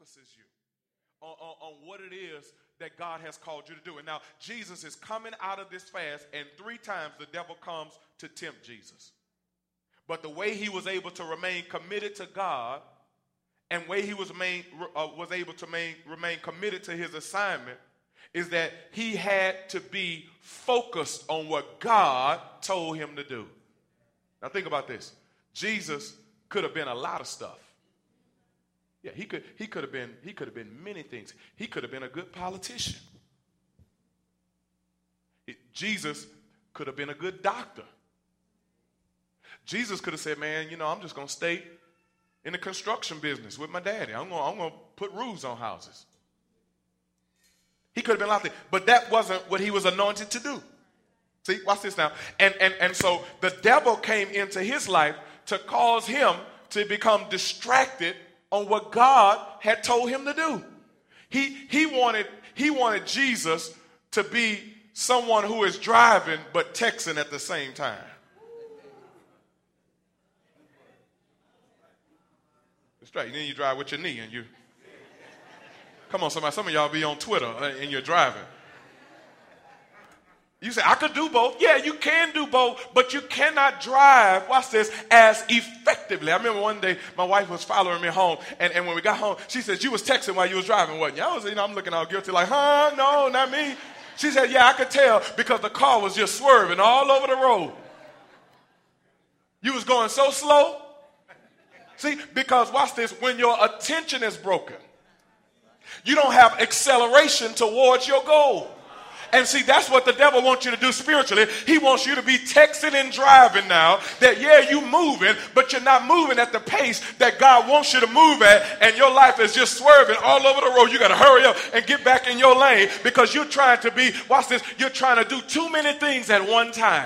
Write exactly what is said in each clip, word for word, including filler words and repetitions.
focuses you on, on, on what it is that God has called you to do. And now Jesus is coming out of this fast, and three times the devil comes to tempt Jesus. But the way he was able to remain committed to God, and way he was, main, uh, was able to main, remain committed to his assignment, is that he had to be focused on what God told him to do. Now think about this. Jesus could have been a lot of stuff. Yeah, he could he could have been he could have been many things. He could have been a good politician. It, Jesus could have been a good doctor. Jesus could have said, man, you know, I'm just going to stay in the construction business with my daddy. I'm going I'm going to put roofs on houses. He could have been a lot of things, but that wasn't what he was anointed to do. See, watch this now. And, and, and so the devil came into his life to cause him to become distracted on what God had told him to do. He, he, wanted, he wanted Jesus to be someone who is driving but texting at the same time. That's right. Then you drive with your knee and you... Come on, somebody. Some of y'all be on Twitter and you're driving. You say, I could do both. Yeah, you can do both, but you cannot drive, watch this, as effectively. I remember one day my wife was following me home, and, and when we got home, she said, you was texting while you was driving, wasn't you? I was, you know, I'm looking all guilty like, huh? No, not me. She said, yeah, I could tell because the car was just swerving all over the road. You was going so slow. See, because watch this, when your attention is broken, you don't have acceleration towards your goal. And see, that's what the devil wants you to do spiritually. He wants you to be texting and driving now. That, yeah, you moving, but you're not moving at the pace that God wants you to move at. And your life is just swerving all over the road. You got to hurry up and get back in your lane because you're trying to be, watch this, you're trying to do too many things at one time.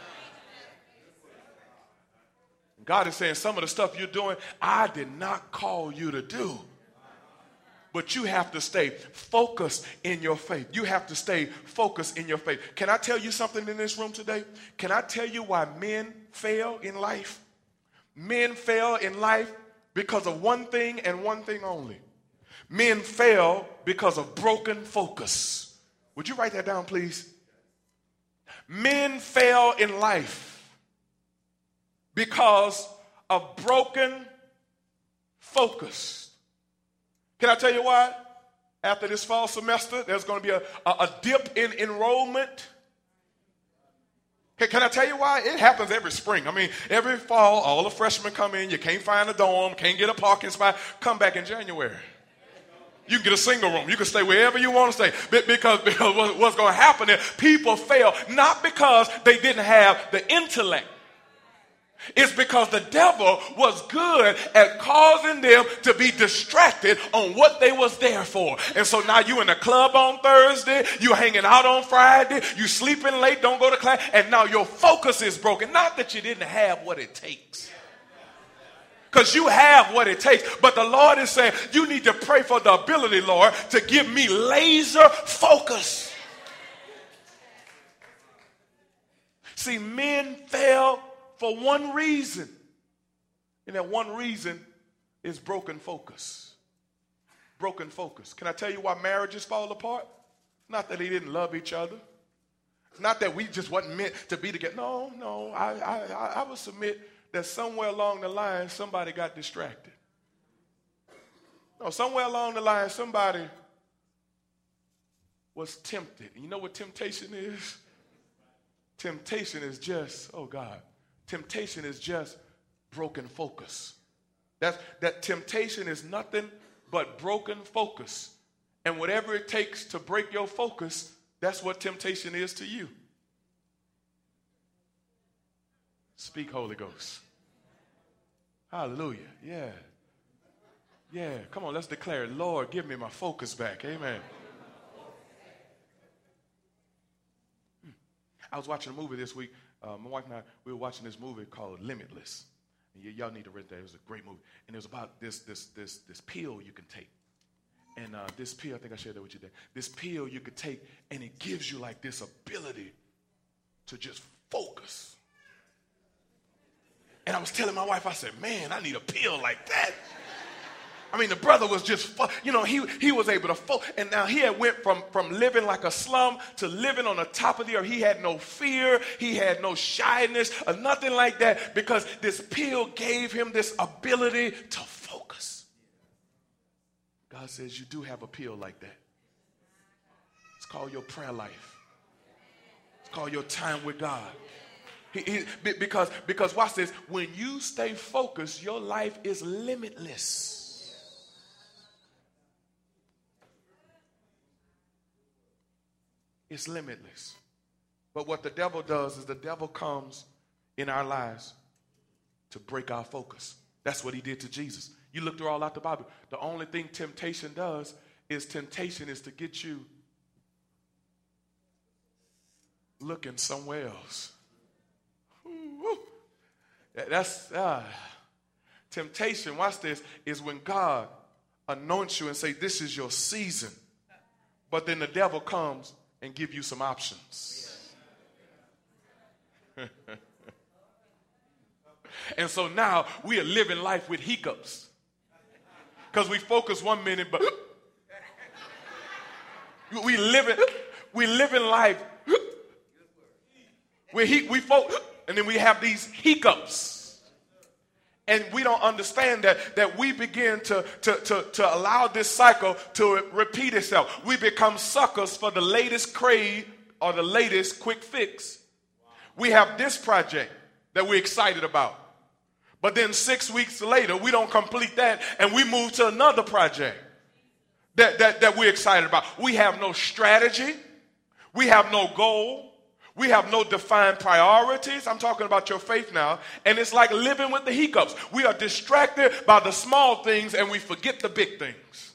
God is saying some of the stuff you're doing, I did not call you to do. But you have to stay focused in your faith. You have to stay focused in your faith. Can I tell you something in this room today? Can I tell you why men fail in life? Men fail in life because of one thing and one thing only. Men fail because of broken focus. Would you write that down, please? Men fail in life because of broken focus. Can I tell you why? After this fall semester, there's going to be a, a, a dip in enrollment. Can, can I tell you why? It happens every spring. I mean, every fall, all the freshmen come in. You can't find a dorm, can't get a parking spot. Come back in January. You can get a single room. You can stay wherever you want to stay. Because, because what's going to happen is people fail not because they didn't have the intellect. It's because the devil was good at causing them to be distracted on what they was there for. And so now you in the club on Thursday, you hanging out on Friday, you sleeping late, don't go to class, and now your focus is broken. Not that you didn't have what it takes. Because you have what it takes. But the Lord is saying, you need to pray for the ability, Lord, to give me laser focus. See, men fail for one reason. And that one reason is broken focus. Broken focus. Can I tell you why marriages fall apart? Not that they didn't love each other. Not that we just wasn't meant to be together. No, no. I, I, I would submit that somewhere along the line, somebody got distracted. No, somewhere along the line, somebody was tempted. And you know what temptation is? Temptation is just, oh God, temptation is just broken focus. That's, that temptation is nothing but broken focus. And whatever it takes to break your focus, that's what temptation is to you. Speak, Holy Ghost. Hallelujah. Yeah. Yeah. Come on, let's declare it. Lord, give me my focus back. Amen. I was watching a movie this week. Uh, my wife and I, we were watching this movie called Limitless. And y- y'all need to rent that. It was a great movie. And it was about this this this this pill you can take. And uh, this pill, I think I shared that with you there. This pill you could take, and it gives you like this ability to just focus. And I was telling my wife, I said, man, I need a pill like that. I mean, the brother was just, you know, he, he was able to, fo- and now he had went from, from living like a slum to living on the top of the earth. He had no fear. He had no shyness or nothing like that because this pill gave him this ability to focus. God says you do have a pill like that. It's called your prayer life. It's called your time with God. He, he, because, because watch this, when you stay focused, your life is limitless. It's limitless. But what the devil does is the devil comes in our lives to break our focus. That's what he did to Jesus. You look through all out the Bible. The only thing temptation does is temptation is to get you looking somewhere else. Ooh, that's uh, temptation. Watch this. Is when God anoints you and say, "This is your season," but then the devil comes and give you some options. And so now we are living life with hiccups because we focus one minute, but we live it. We live in life. We he, we focus, and then we have these hiccups. And we don't understand that, that we begin to, to, to, to allow this cycle to repeat itself. We become suckers for the latest craze or the latest quick fix. We have this project that we're excited about. But then six weeks later, we don't complete that and we move to another project that, that, that we're excited about. We have no strategy. We have no goal. We have no defined priorities. I'm talking about your faith now. And it's like living with the hiccups. We are distracted by the small things and we forget the big things.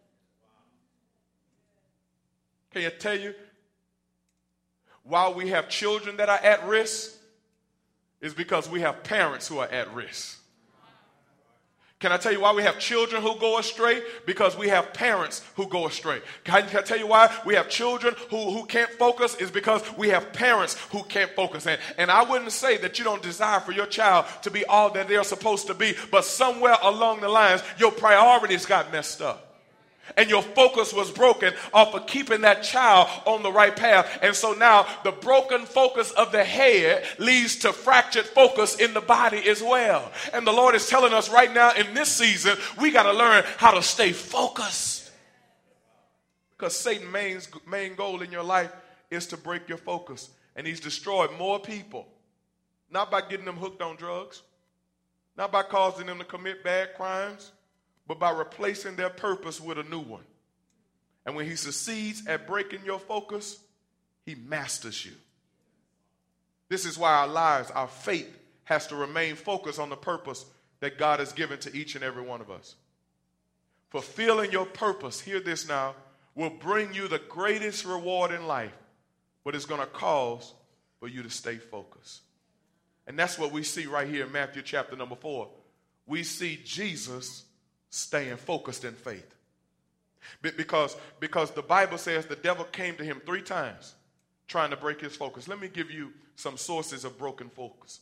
Can I tell you? While we have children that are at risk, it's because we have parents who are at risk. Can I tell you why we have children who go astray? Because we have parents who go astray. Can I tell you why we have children who, who can't focus? Is because we have parents who can't focus. And, and I wouldn't say that you don't desire for your child to be all that they're supposed to be, but somewhere along the lines, your priorities got messed up. And your focus was broken off of keeping that child on the right path. And so now the broken focus of the head leads to fractured focus in the body as well. And the Lord is telling us right now in this season, we got to learn how to stay focused. Because Satan's main, main goal in your life is to break your focus. And he's destroyed more people, not by getting them hooked on drugs, not by causing them to commit bad crimes, but by replacing their purpose with a new one. And when he succeeds at breaking your focus, he masters you. This is why our lives, our faith, has to remain focused on the purpose that God has given to each and every one of us. Fulfilling your purpose, hear this now, will bring you the greatest reward in life, but it's going to cause for you to stay focused. And that's what we see right here in Matthew chapter number four. We see Jesus staying focused in faith. Because, because the Bible says the devil came to him three times trying to break his focus. Let me give you some sources of broken focus.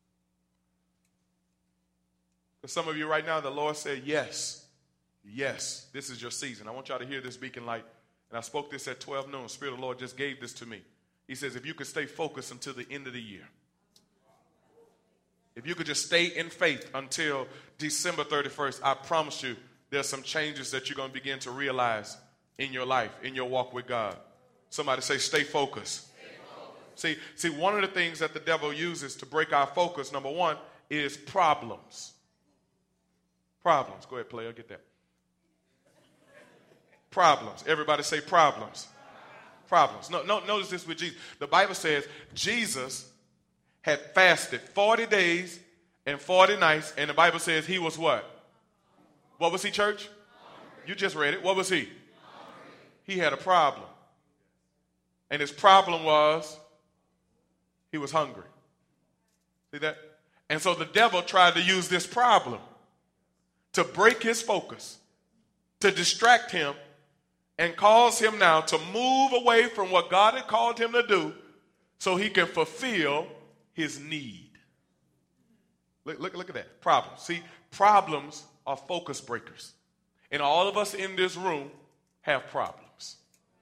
For some of you right now, the Lord said, yes, yes, this is your season. I want y'all to hear this, Beacon Light. And I spoke this at twelve noon. Spirit of the Lord just gave this to me. He says, if you could stay focused until the end of the year, if you could just stay in faith until December thirty-first, I promise you there's some changes that you're going to begin to realize in your life, in your walk with God. Somebody say, stay focused. Stay focused. See, see, one of the things that the devil uses to break our focus, number one, is problems. Problems. Go ahead, player, get that. Problems. Everybody say problems. Problems. No, no, notice this with Jesus. The Bible says Jesus had fasted forty days and forty nights, and the Bible says he was what? What was he, church? Hungry. You just read it. What was he? Hungry. He had a problem. And his problem was he was hungry. See that? And so the devil tried to use this problem to break his focus, to distract him, and cause him now to move away from what God had called him to do so he can fulfill his need. Look, look, look at that. Problems. See, problems are focus breakers. And all of us in this room have problems.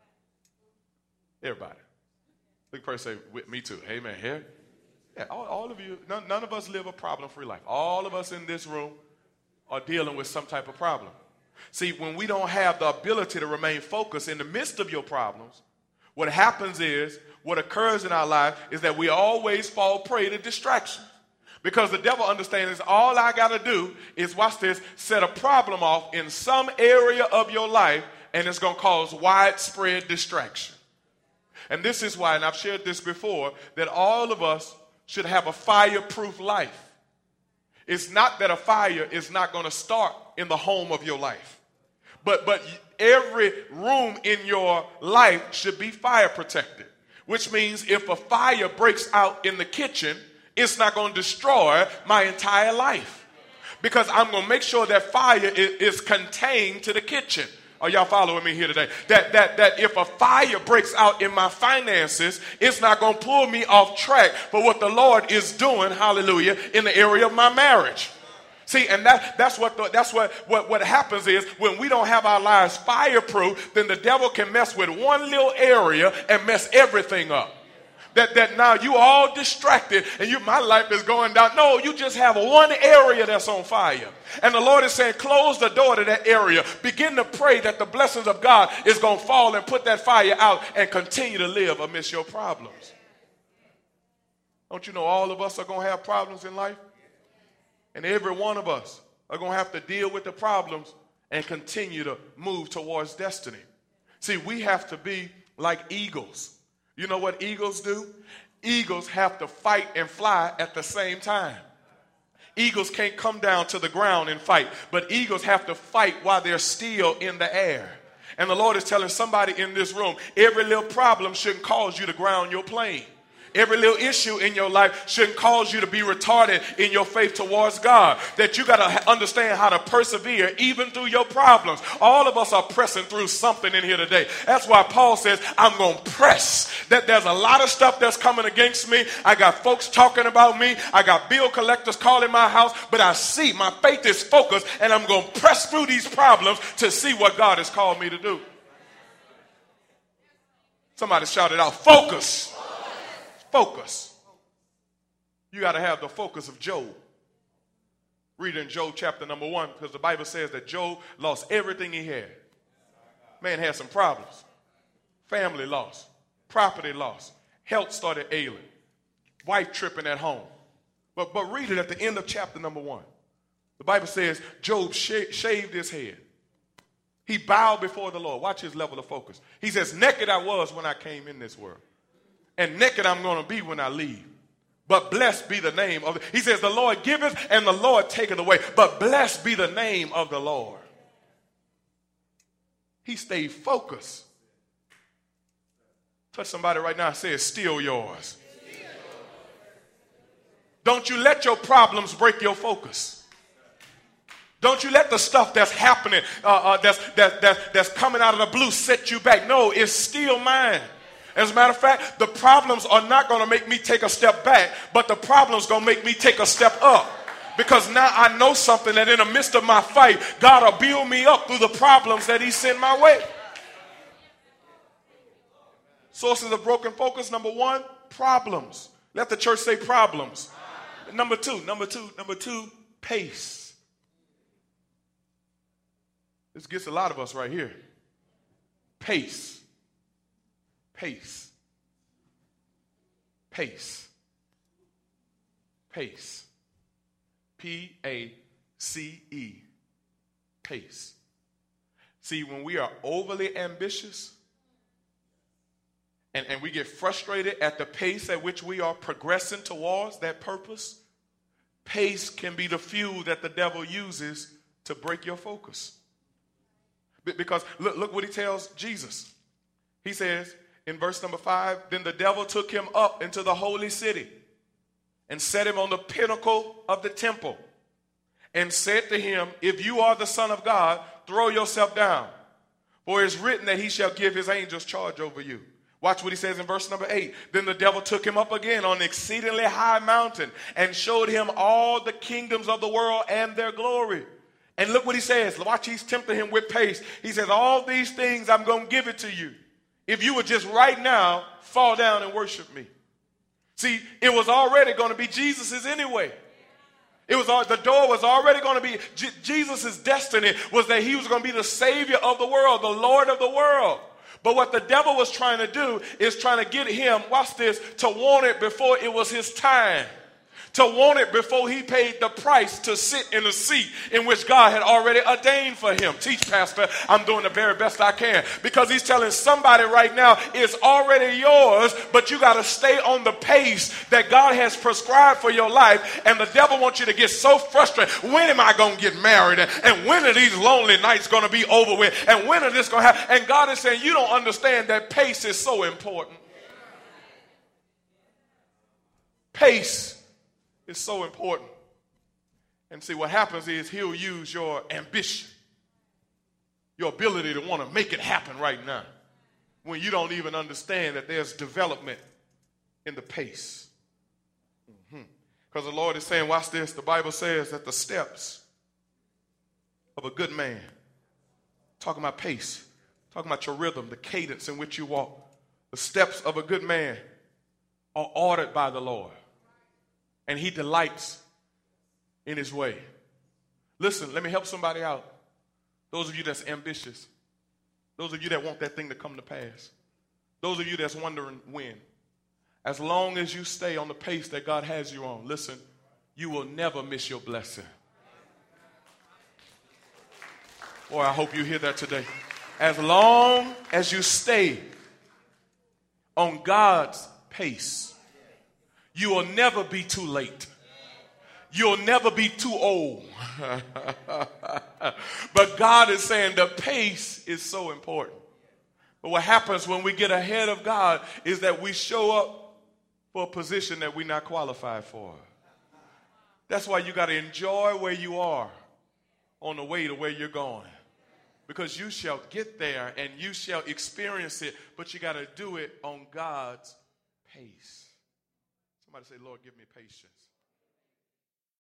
Everybody. Look, person say, with me too. Amen. Here. Yeah, all, all of you, none, none of us live a problem-free life. All of us in this room are dealing with some type of problem. See, when we don't have the ability to remain focused in the midst of your problems, what happens is, what occurs in our life is that we always fall prey to distraction. Because the devil understands all I got to do is, watch this, set a problem off in some area of your life, and it's going to cause widespread distraction. And this is why, and I've shared this before, that all of us should have a fireproof life. It's not that a fire is not going to start in the home of your life. But, but every room in your life should be fire protected. Which means if a fire breaks out in the kitchen, it's not going to destroy my entire life. Because I'm going to make sure that fire is, is contained to the kitchen. Are y'all following me here today? That, that, that if a fire breaks out in my finances, it's not going to pull me off track for what the Lord is doing, hallelujah, in the area of my marriage. See, and that, that's, what, the, that's what, what, what happens is when we don't have our lives fireproof, then the devil can mess with one little area and mess everything up. That, that now you all distracted and you, my life is going down. No, you just have one area that's on fire. And the Lord is saying, close the door to that area. Begin to pray that the blessings of God is going to fall and put that fire out and continue to live amidst your problems. Don't you know all of us are going to have problems in life? And every one of us are going to have to deal with the problems and continue to move towards destiny. See, we have to be like eagles. You know what eagles do? Eagles have to fight and fly at the same time. Eagles can't come down to the ground and fight, but eagles have to fight while they're still in the air. And the Lord is telling somebody in this room, every little problem shouldn't cause you to ground your plane. Every little issue in your life shouldn't cause you to be retarded in your faith towards God. That you got to understand how to persevere even through your problems. All of us are pressing through something in here today. That's why Paul says, I'm going to press. That there's a lot of stuff that's coming against me. I got folks talking about me. I got bill collectors calling my house. But I see my faith is focused and I'm going to press through these problems to see what God has called me to do. Somebody shouted out, focus. Focus. You got to have the focus of Job. Read in Job chapter number one, because the Bible says that Job lost everything he had. Man had some problems. Family lost. Property lost. Health started ailing. Wife tripping at home. But, but read it at the end of chapter number one. The Bible says Job sh- shaved his head. He bowed before the Lord. Watch his level of focus. He says, naked I was when I came in this world. And naked I'm going to be when I leave. But blessed be the name of the, he says, the Lord giveth and the Lord taketh away. But blessed be the name of the Lord. He stayed focused. Touch somebody right now and say, it's still yours. Don't you let your problems break your focus. Don't you let the stuff that's happening, uh, uh, that's, that, that, that's coming out of the blue set you back. No, it's still mine. As a matter of fact, the problems are not going to make me take a step back, but the problems going to make me take a step up. Because now I know something that in the midst of my fight, God will build me up through the problems that he sent my way. Sources of broken focus, number one, problems. Let the church say problems. Number two, number two, number two, pace. This gets a lot of us right here. Pace. Pace. Pace. Pace. P A C E. Pace. See, when we are overly ambitious and, and we get frustrated at the pace at which we are progressing towards that purpose, pace can be the fuel that the devil uses to break your focus. Because look, look what he tells Jesus. He says, in verse number five, then the devil took him up into the holy city and set him on the pinnacle of the temple and said to him, if you are the Son of God, throw yourself down. For it is written that he shall give his angels charge over you. Watch what he says in verse number eight. Then the devil took him up again on an exceedingly high mountain and showed him all the kingdoms of the world and their glory. And look what he says. Watch, he's tempting him with pace. He says, all these things I'm going to give it to you if you would just right now fall down and worship me. See, it was already going to be Jesus's anyway. It was the door was already going to be Je- Jesus's destiny was that he was going to be the Savior of the world, the Lord of the world. But what the devil was trying to do is trying to get him, watch this, to want it before it was his time. To want it before he paid the price to sit in the seat in which God had already ordained for him. Teach, Pastor, I'm doing the very best I can. Because he's telling somebody right now, it's already yours, but you got to stay on the pace that God has prescribed for your life. And the devil wants you to get so frustrated. When am I going to get married? And, and when are these lonely nights going to be over with? And when are this going to happen? And God is saying, you don't understand that pace is so important. Pace is so important. And see, what happens is he'll use your ambition, your ability to want to make it happen right now, when you don't even understand that there's development in the pace. Because mm-hmm. the Lord is saying, watch this, the Bible says that the steps of a good man, talking about pace, talking about your rhythm, the cadence in which you walk, the steps of a good man are ordered by the Lord. And he delights in his way. Listen, let me help somebody out. Those of you that's ambitious. Those of you that want that thing to come to pass. Those of you that's wondering when. As long as you stay on the pace that God has you on, listen, you will never miss your blessing. Boy, I hope you hear that today. As long as you stay on God's pace, you will never be too late. You'll never be too old. But God is saying the pace is so important. But what happens when we get ahead of God is that we show up for a position that we're not qualified for. That's why you got to enjoy where you are on the way to where you're going. Because you shall get there and you shall experience it, but you got to do it on God's pace. Somebody say, Lord, give me patience.